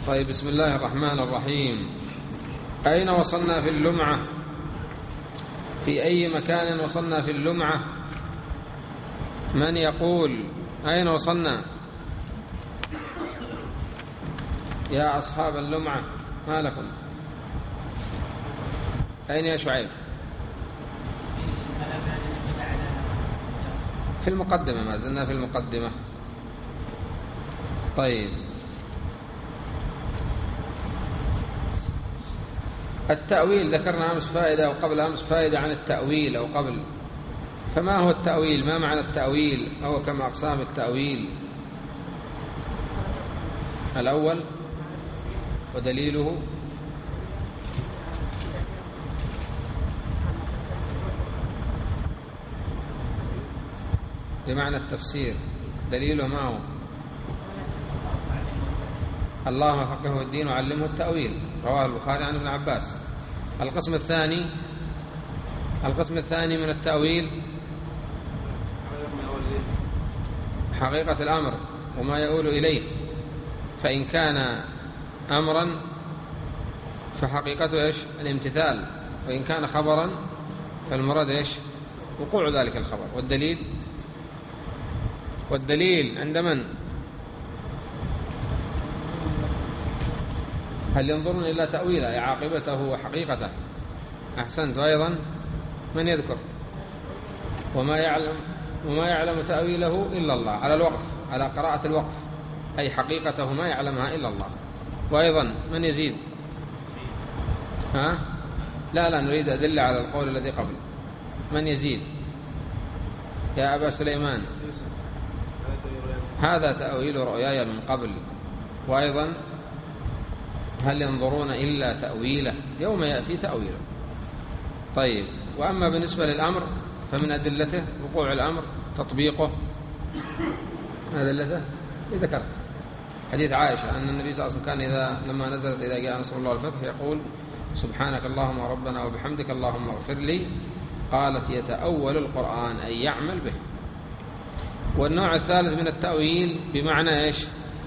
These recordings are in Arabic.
طيب، بسم الله الرحمن الرحيم. أين وصلنا في اللمعة؟ في أي مكان وصلنا في اللمعة؟ من يقول أين وصلنا يا أصحاب اللمعة؟ ما لكم؟ أين يا شعيب؟ في المقدمة، ما زلنا في المقدمة. طيب، التأويل ذكرنا أمس فائدة أو قبل أمس فائدة عن التأويل أو قبل. فما هو التأويل؟ ما معنى التأويل؟ أو كم أقسام التأويل؟ الأول ودليله، بمعنى التفسير. دليله ما هو؟ الله فقهه الدين وعلمه التأويل، رواه البخاري عن ابن عباس. القسم الثاني من التأويل حقيقة الأمر وما يؤول إليه، فإن كان أمرا فحقيقته إيش؟ الامتثال، وإن كان خبرا فالمراد إيش؟ وقوع ذلك الخبر. والدليل عند من؟ هل ينظرون إلى تأويله عاقبته وحقيقته؟ أحسنت. أيضا من يذكر؟ وما يعلم تأويله إلا الله، على الوقف، على قراءة الوقف، أي حقيقته ما يعلمها إلا الله. وأيضا من يزيد؟ لا نريد أدلة على القول الذي قبل. من يزيد يا أبا سليمان؟ هذا تأويل رؤياي من قبل. وأيضا هل ينظرون إلا تأويله يوم يأتي تأويله. طيب، وأما بالنسبة للأمر فمن أدلته وقوع الأمر تطبيقه. من أدلته ذكرت حديث عائشة أن النبي صلى الله عليه وسلم كان لما نزلت إذا جاء نصر الله والفتح يقول سبحانك اللهم ربنا وبحمدك اللهم اغفر لي. قالت يتأول القرآن أي يعمل به. والنوع الثالث من التأويل بمعنى إيش؟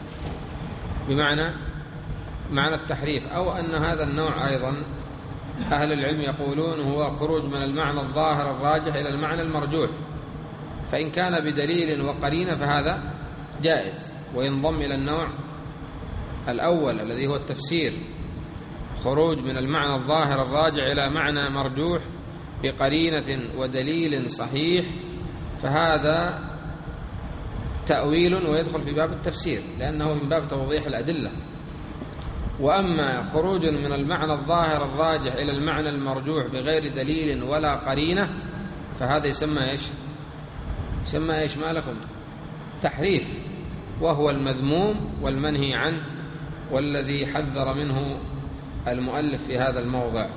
بمعنى التحريف، أو أن هذا النوع أيضا أهل العلم يقولون هو خروج من المعنى الظاهر الراجح إلى المعنى المرجوح، فإن كان بدليل وقرينة فهذا جائز، وينضم إلى النوع الأول الذي هو التفسير، خروج من المعنى الظاهر الراجح إلى معنى مرجوح بقرينة ودليل صحيح، فهذا تأويل ويدخل في باب التفسير لأنه من باب توضيح الأدلة. وأما خروج من المعنى الظاهر الراجح إلى المعنى المرجوح بغير دليل ولا قرينة فهذا يسمى إيش؟ ما لكم؟ تحريف، وهو المذموم والمنهي عنه، والذي حذر منه المؤلف في هذا الموضع.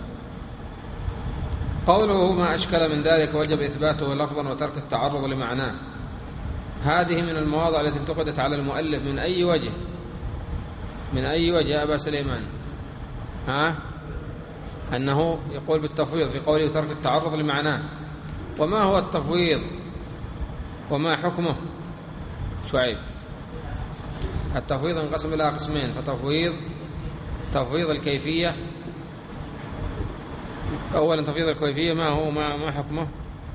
قوله ما أشكل من ذلك وجب إثباته لفظا وترك التعرض لمعناه، هذه من المواضع التي انتقدت على المؤلف من أي وجه يا أبا سليمان؟ أنه يقول بالتفويض في قوله ترك التعرض لمعناه. وما هو التفويض وما حكمه؟ شعيب. التفويض انقسم إلى قسمين، تفويض الكيفية. أولا تفويض الكيفية ما هو؟ ما حكمه؟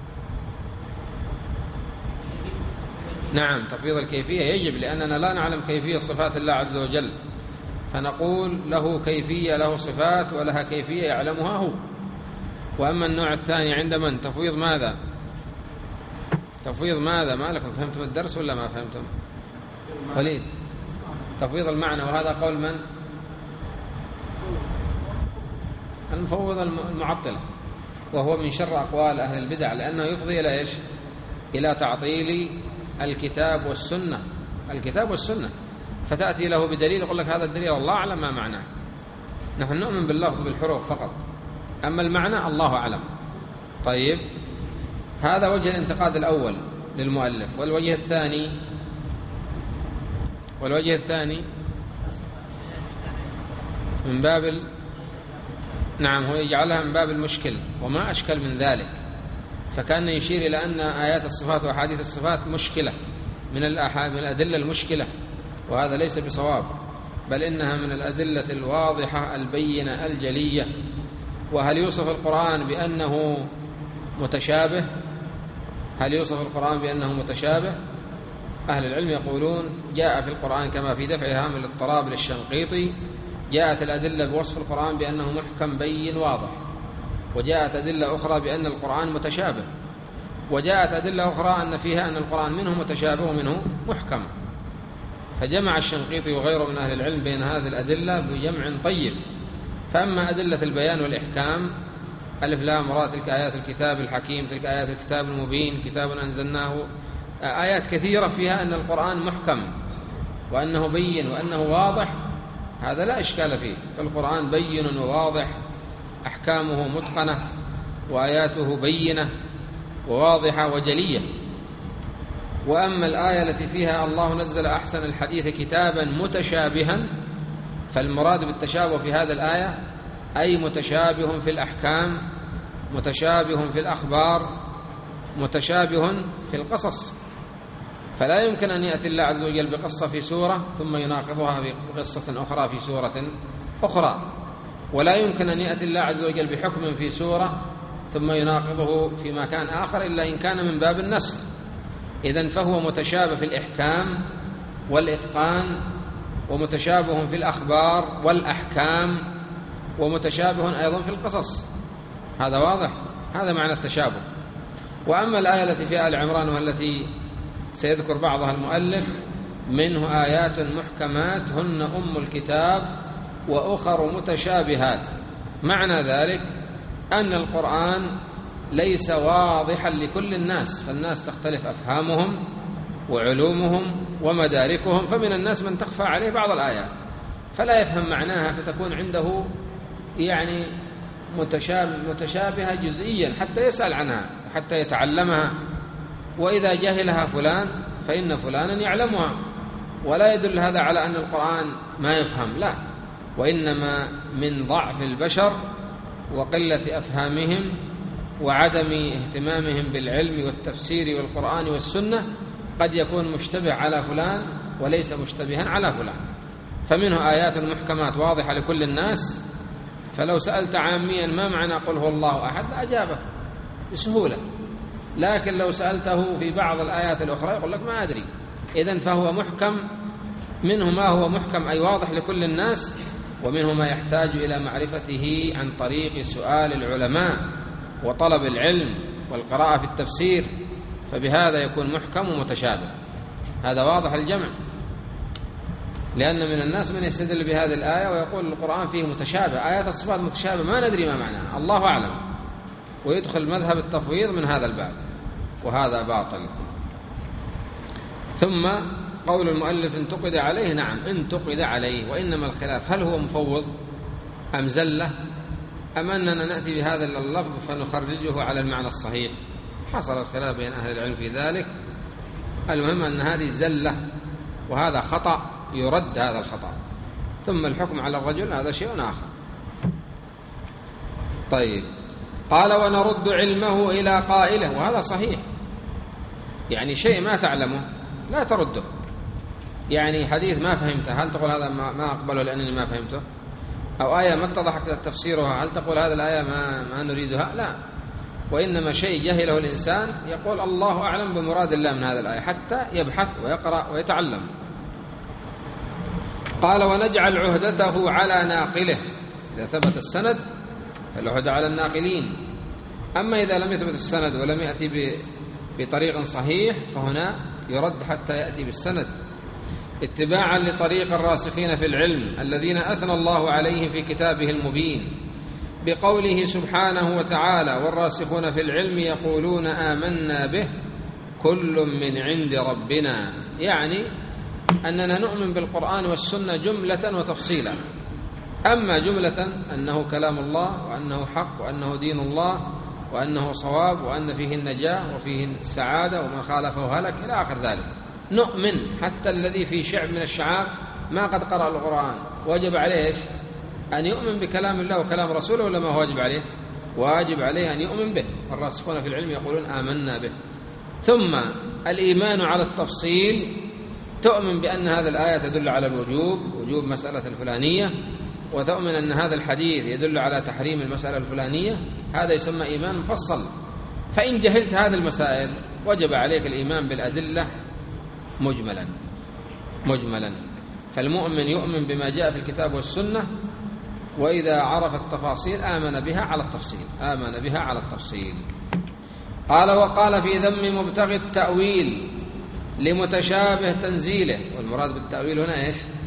نعم، تفويض الكيفية يجب، لأننا لا نعلم كيفية صفات الله عز وجل، فنقول له كيفية، له صفات ولها كيفية يعلمها هو. وأما النوع الثاني عند من؟ تفويض ماذا؟ ما لكم؟ فهمتم الدرس ولا ما فهمتم؟ قليل. تفويض المعنى، وهذا قول من؟ المفوض المعطلة، وهو من شر أقوال أهل البدع، لأنه يفضي إلى إيش؟ إلى تعطيل الكتاب والسنة، فتأتي له بدليل يقول لك هذا الدليل الله أعلم ما معناه، نحن نؤمن باللفظ بالحروف فقط، أما المعنى الله أعلم. طيب، هذا وجه الانتقاد الأول للمؤلف. والوجه الثاني من باب نعم، هو يجعلها من باب المشكل، وما أشكل من ذلك، فكان يشير إلى أن آيات الصفات وأحاديث الصفات مشكلة من الأدلة المشكلة، وهذا ليس بصواب، بل إنها من الأدلة الواضحة البينة الجلية. وهل يوصف القرآن بأنه متشابه؟ هل يوصف القرآن بأنه متشابه؟ أهل العلم يقولون جاء في القرآن كما في دفع هام الاضطراب للشنقيطي، جاءت الأدلة بوصف القرآن بأنه محكم بين واضح، وجاءت أدلة أخرى بأن القرآن متشابه، وجاءت أدلة أخرى أن فيها أن القرآن منه متشابه ومنه محكم. فجمع الشنقيطي وغيره من أهل العلم بين هذه الأدلة بجمع طيب. فأما أدلة البيان والإحكام، ألف لام را تلك آيات الكتاب الحكيم، تلك آيات الكتاب المبين، كتاب أنزلناه، آيات كثيرة فيها أن القرآن محكم وأنه بين وأنه واضح، هذا لا إشكال فيه. فالقرآن بين وواضح، أحكامه متقنة، وآياته بينة وواضحة وجلية. وأما الآية التي فيها الله نزل أحسن الحديث كتابا متشابها، فالمراد بالتشابه في هذا الآية أي متشابه في الأحكام، متشابه في الأخبار، متشابه في القصص. فلا يمكن أن يأتي الله عز وجل بقصة في سورة ثم يناقضها بقصة أخرى في سورة أخرى، ولا يمكن أن يأتي الله عز وجل بحكم في سورة ثم يناقضه في مكان آخر إلا إن كان من باب النسخ. إذن فهو متشابه في الإحكام والإتقان، ومتشابه في الأخبار والأحكام، ومتشابه أيضا في القصص. هذا واضح، هذا معنى التشابه. وأما الآية التي في آل عمران والتي سيذكر بعضها المؤلف، منه آيات محكمات هن أم الكتاب وأخر متشابهات، معنى ذلك أن القرآن ليس واضحا لكل الناس، فالناس تختلف أفهامهم وعلومهم ومداركهم، فمن الناس من تخفى عليه بعض الآيات فلا يفهم معناها، فتكون عنده يعني متشابهة جزئيا حتى يسأل عنها حتى يتعلمها، وإذا جهلها فلان فإن فلانا يعلمها، ولا يدل هذا على أن القرآن ما يفهم، لا، وإنما من ضعف البشر وقلة أفهامهم وعدم اهتمامهم بالعلم والتفسير والقرآن والسنة، قد يكون مشتبه على فلان وليس مشتبها على فلان. فمنه آيات محكمات واضحة لكل الناس، فلو سألت عاميا ما معنى قل هو الله أحد لأجابك بسهولة، لكن لو سألته في بعض الآيات الأخرى يقول لك ما أدري. إذن فهو محكم، منه ما هو محكم أي واضح لكل الناس، ومنه ما يحتاج إلى معرفته عن طريق سؤال العلماء وطلب العلم والقراءة في التفسير، فبهذا يكون محكم ومتشابه. هذا واضح الجمع، لأن من الناس من يستدل بهذه الآية ويقول القرآن فيه متشابه، آيات الصفات متشابه ما ندري ما معناها، الله أعلم، ويدخل مذهب التفويض من هذا الباب، وهذا باطل. ثم قول المؤلف انتقد عليه، نعم انتقد عليه، وإنما الخلاف هل هو مفوض أم زلة أم أننا نأتي بهذا اللفظ فنخرجه على المعنى الصحيح. حصل الخلاف بين أهل العلم في ذلك. المهم أن هذه زلة وهذا خطأ، يرد هذا الخطأ. ثم الحكم على الرجل هذا شيء آخر. طيب، قال ونرد علمه إلى قائله، وهذا صحيح، يعني شيء ما تعلمه لا ترده، يعني حديث ما فهمته هل تقول هذا ما أقبله لأنني ما فهمته؟ أو آية ما اتضح تفسيرها هل تقول هذه الآية ما نريدها؟ لا، وإنما شيء جهله الإنسان يقول الله أعلم بمراد الله من هذه الآية حتى يبحث ويقرأ ويتعلم. قال ونجعل عهدته على ناقله، إذا ثبت السند فالعهد على الناقلين، أما إذا لم يثبت السند ولم يأتي بطريق صحيح فهنا يرد حتى يأتي بالسند، اتباعا لطريق الراسخين في العلم الذين أثنى الله عليهم في كتابه المبين بقوله سبحانه وتعالى والراسخون في العلم يقولون آمنا به كل من عند ربنا، يعني أننا نؤمن بالقرآن والسنة جملة وتفصيلا. أما جملة أنه كلام الله وأنه حق وأنه دين الله وأنه صواب وأن فيه النجاة وفيه السعادة ومن خالفه هلك إلى آخر ذلك، نؤمن. حتى الذي في شعب من الشعاب ما قد قرأ القرآن وجب عليه إيش؟ أن يؤمن بكلام الله وكلام رسوله، ولا ما هو واجب عليه؟ واجب عليه أن يؤمن به. والراسخون في العلم يقولون آمنا به. ثم الإيمان على التفصيل تؤمن بأن هذه الآية تدل على الوجوب، وجوب مسألة الفلانية، وتؤمن أن هذا الحديث يدل على تحريم المسألة الفلانية، هذا يسمى إيمان مفصل. فإن جهلت هذه المسائل وجب عليك الإيمان بالأدلة مجملا. فالمؤمن يؤمن بما جاء في الكتاب والسنة، وإذا عرف التفاصيل آمن بها على التفصيل. قال: وقال في ذم مبتغي التأويل لمتشابه تنزيله. والمراد بالتأويل هنا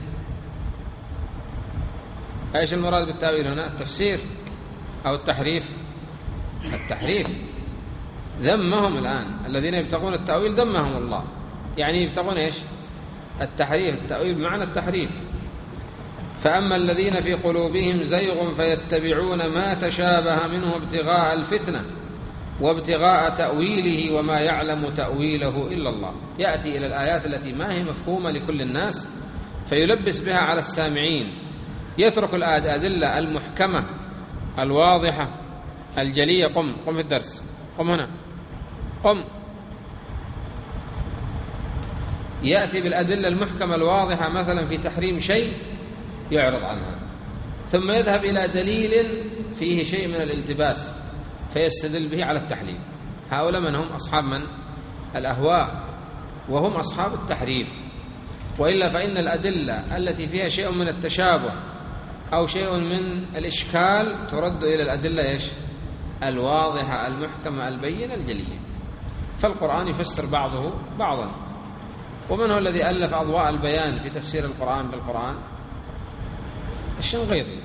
إيش المراد بالتأويل هنا؟ التفسير أو التحريف؟ التحريف. ذمهم الآن الذين يبتغون التأويل، ذمهم الله، يعني يبتغون إيش؟ التحريف. التأويل بمعنى التحريف. فأما الذين في قلوبهم زيغ فيتبعون ما تشابه منه ابتغاء الفتنة وابتغاء تأويله وما يعلم تأويله إلا الله. يأتي إلى الآيات التي ما هي مفهومة لكل الناس فيلبس بها على السامعين، يترك الأدلة المحكمة الواضحة الجلية. قم في الدرس، قم هنا، قم. يأتي بالأدلة المحكمة الواضحة مثلا في تحريم شيء يعرض عنها، ثم يذهب إلى دليل فيه شيء من الالتباس فيستدل به على التحليل. هؤلاء من هم؟ أصحاب الأهواء، وهم أصحاب التحريف. وإلا فإن الأدلة التي فيها شيء من التشابه أو شيء من الإشكال ترد إلى الأدلة الواضحة المحكمة البينة الجلية. فالقرآن يفسر بعضه بعضا. ومن هو الذي ألف أضواء البيان في تفسير القرآن بالقرآن؟ الشنقيطي.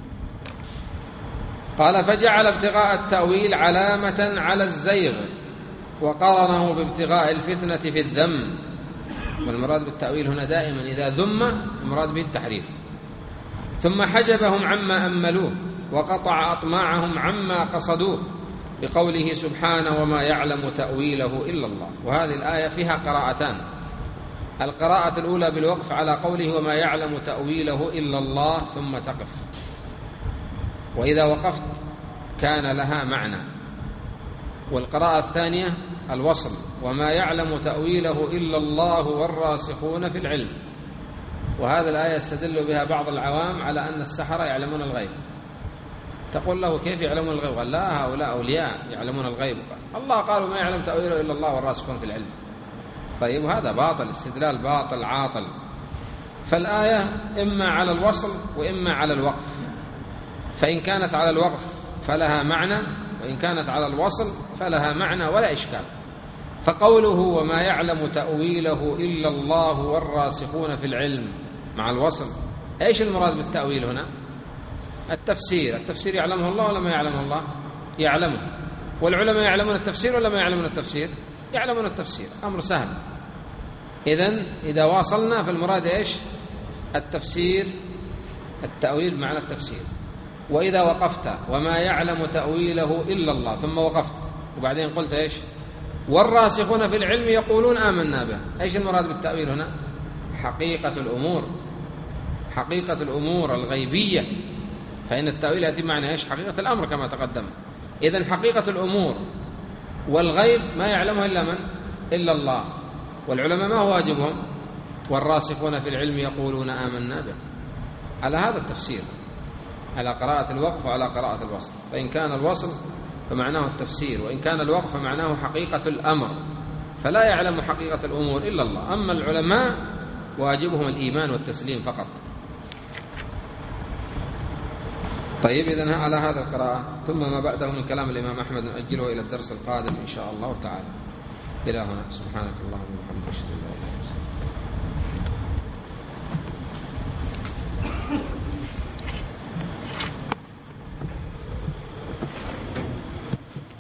قال: فجعل ابتغاء التأويل علامة على الزيغ وقارنه بابتغاء الفتنة في الذم. والمراد بالتأويل هنا دائما إذا ذم المراد به التحريف. ثم حجبهم عما أملوه وقطع أطماعهم عما قصدوه بقوله سبحانه: وما يعلم تأويله إلا الله. وهذه الآية فيها قراءتان. القراءة الأولى بالوقف على قوله وما يعلم تأويله إلا الله ثم تقف، وإذا وقفت كان لها معنى. والقراءة الثانية الوصل: وما يعلم تأويله إلا الله والراسخون في العلم. وهذا الآية يستدل بها بعض العوام على أن السحرة يعلمون الغيب. تقول له: كيف يعلمون الغيب؟ قال: لا، هؤلاء أولياء يعلمون الغيب. الله قالوا ما يعلم تأويله إلا الله والراسخون في العلم. طيب، وهذا باطل، استدلال باطل عاطل. فالآية إما على الوصل وإما على الوقف، فإن كانت على الوقف فلها معنى، وإن كانت على الوصل فلها معنى ولا إشكال. فقوله وما يعلم تأويله إلا الله والراسخون في العلم مع الوصل، إيش المراد بالتأويل هنا؟ التفسير يعلمه الله ولا ما يعلمه الله؟ يعلمه. والعلماء يعلمون التفسير ولا ما يعلمون التفسير؟ يعلمون التفسير، أمر سهل. إذا واصلنا فالمراد إيش؟ التفسير، التأويل معنى التفسير. وإذا وقفت وما يعلم تأويله إلا الله ثم وقفت وبعدين قلت إيش؟ والراسخون في العلم يقولون آمنا به. إيش المراد بالتأويل هنا؟ حقيقة الأمور الغيبية. فإن التأويل يأتي معنى إيش؟ حقيقة الأمر كما تقدم. إذن حقيقة الأمور والغيب ما يعلمه إلا من؟ إلا الله. والعلماء ما هو واجبهم؟ والراسخون في العلم يقولون آمنا به. على هذا التفسير، على قراءة الوقف وعلى قراءة الوصل. فإن كان الوصل فمعناه التفسير، وإن كان الوقف فمعناه حقيقة الأمر. فلا يعلم حقيقة الأمور إلا الله. أما العلماء واجبهم الإيمان والتسليم فقط. طيب، إذن على هذا القراءة. ثم ما بعده من كلام الإمام أحمد نؤجله إلى الدرس القادم إن شاء الله تعالى. إلى هنا، سبحانك اللهم وبحمدك أشهد أن لا إله إلا أنت.